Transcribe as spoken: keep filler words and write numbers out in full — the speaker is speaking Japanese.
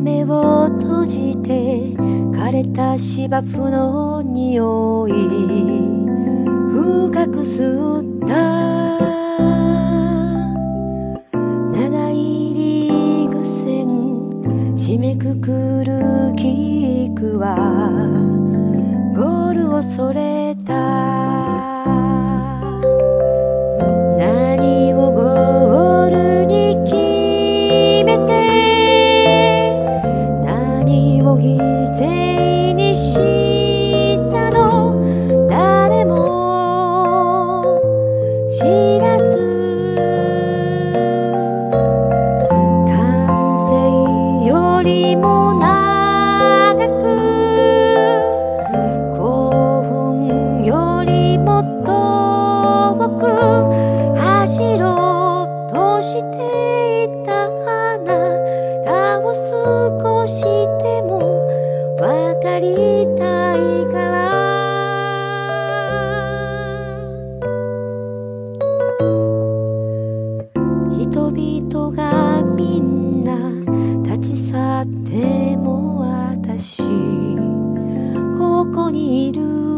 目を閉じて枯れた芝生の匂い深く吸った長いリーグ線締めくくるキックはゴールをそれた何をゴールに決めて何を犠牲にしたの誰も知らず完成よりも長く興奮よりも遠く走ろうとしていたあなたを少しでも分かりたいから人々がみんな立ち去っても私ここにいる